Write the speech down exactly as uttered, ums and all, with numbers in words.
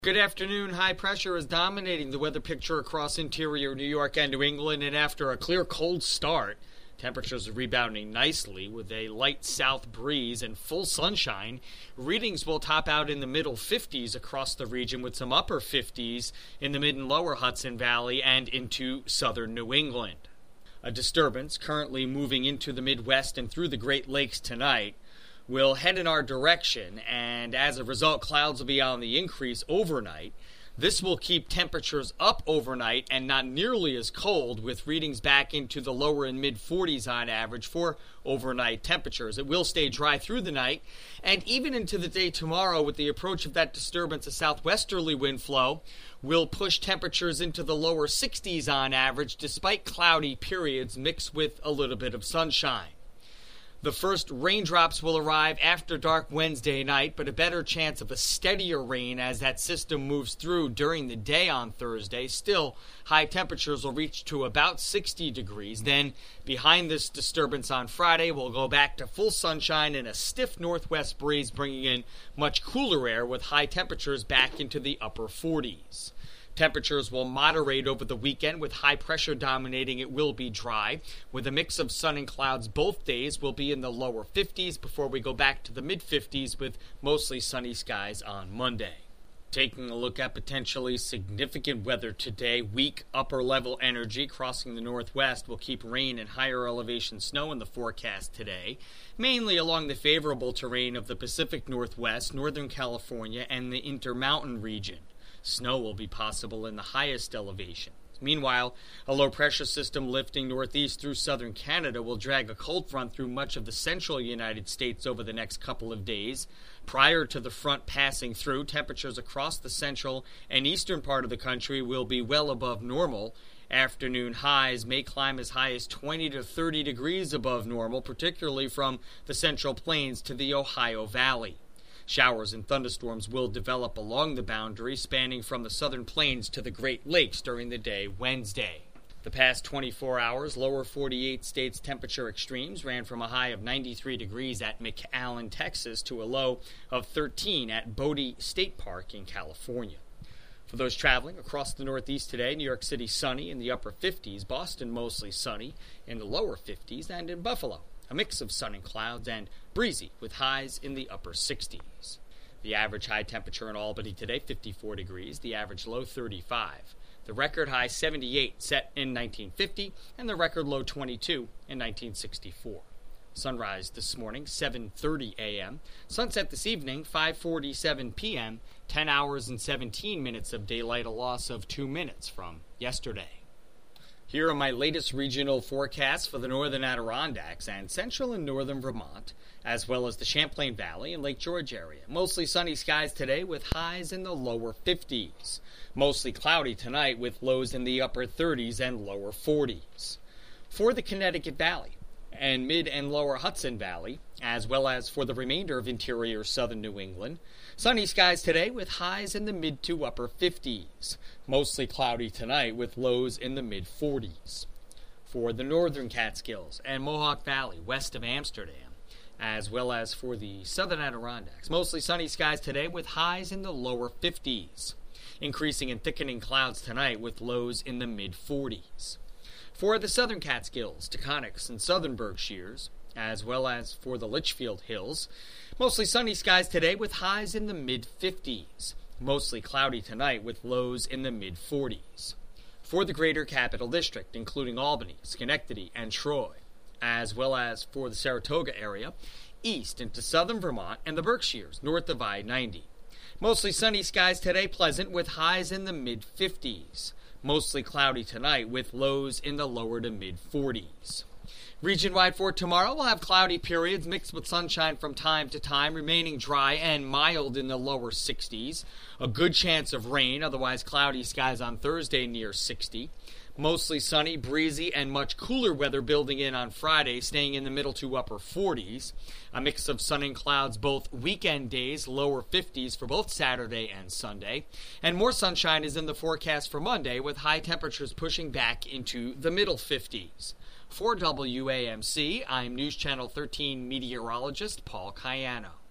Good afternoon. High pressure is dominating the weather picture across interior New York and New England, and after a clear cold start, temperatures are rebounding nicely with a light south breeze and full sunshine. Readings will top out in the middle fifties across the region, with some upper fifties in the mid and lower Hudson Valley and into southern New England. A disturbance currently moving into the Midwest and through the Great Lakes tonight will head in our direction, and as a result, clouds will be on the increase overnight. This will keep temperatures up overnight and not nearly as cold, with readings back into the lower and mid forties on average for overnight temperatures. It will stay dry through the night, and even into the day tomorrow, with the approach of that disturbance, a southwesterly wind flow will push temperatures into the lower sixties on average, despite cloudy periods mixed with a little bit of sunshine. The first raindrops will arrive after dark Wednesday night, but a better chance of a steadier rain as that system moves through during the day on Thursday. Still, high temperatures will reach to about sixty degrees. Then, behind this disturbance on Friday, we'll go back to full sunshine and a stiff northwest breeze, bringing in much cooler air with high temperatures back into the upper forties. Temperatures will moderate over the weekend with high pressure dominating. It will be dry with a mix of sun and clouds. Both days will be in the lower fifties before we go back to the mid fifties with mostly sunny skies on Monday. Taking a look at potentially significant weather today, weak upper level energy crossing the northwest will keep rain and higher elevation snow in the forecast today, mainly along the favorable terrain of the Pacific Northwest, Northern California, and the Intermountain region. Snow will be possible in the highest elevations. Meanwhile, a low-pressure system lifting northeast through southern Canada will drag a cold front through much of the central United States over the next couple of days. Prior to the front passing through, temperatures across the central and eastern part of the country will be well above normal. Afternoon highs may climb as high as twenty to thirty degrees above normal, particularly from the Central Plains to the Ohio Valley. Showers and thunderstorms will develop along the boundary, spanning from the southern plains to the Great Lakes during the day Wednesday. The past twenty-four hours, lower forty-eight states temperature extremes ran from a high of ninety-three degrees at McAllen, Texas, to a low of thirteen at Bodie State Park in California. For those traveling across the Northeast today, New York City sunny in the upper fifties, Boston mostly sunny in the lower fifties, and in Buffalo, a mix of sun and clouds and breezy with highs in the upper sixties. The average high temperature in Albany today, fifty-four degrees, the average low, thirty-five. The record high, seventy-eight, set in nineteen fifty, and the record low, twenty-two, in nineteen sixty-four. Sunrise this morning, seven thirty a.m. Sunset this evening, five forty-seven p.m., ten hours and seventeen minutes of daylight, a loss of two minutes from yesterday. Here are my latest regional forecasts for the northern Adirondacks and central and northern Vermont, as well as the Champlain Valley and Lake George area. Mostly sunny skies today with highs in the lower fifties. Mostly cloudy tonight with lows in the upper thirties and lower forties. For the Connecticut Valley and mid and lower Hudson Valley, as well as for the remainder of interior southern New England, sunny skies today with highs in the mid to upper fifties. Mostly cloudy tonight with lows in the mid forties. For the northern Catskills and Mohawk Valley west of Amsterdam, as well as for the southern Adirondacks, mostly sunny skies today with highs in the lower fifties. Increasing and thickening clouds tonight with lows in the mid forties. For the southern Catskills, Taconics, and southern Berkshires, as well as for the Litchfield Hills, mostly sunny skies today with highs in the mid fifties. Mostly cloudy tonight with lows in the mid forties. For the greater Capital District, including Albany, Schenectady, and Troy, as well as for the Saratoga area, east into southern Vermont and the Berkshires, north of I ninety. Mostly sunny skies today, pleasant, with highs in the mid fifties. Mostly cloudy tonight with lows in the lower to mid forties. Region-wide for tomorrow, we'll have cloudy periods mixed with sunshine from time to time, remaining dry and mild in the lower sixties. A good chance of rain, otherwise cloudy skies on Thursday near sixty. Mostly sunny, breezy, and much cooler weather building in on Friday, staying in the middle to upper forties. A mix of sun and clouds both weekend days, lower fifties for both Saturday and Sunday. And more sunshine is in the forecast for Monday, with high temperatures pushing back into the middle fifties. For W A M C, I'm News Channel thirteen meteorologist Paul Cayano.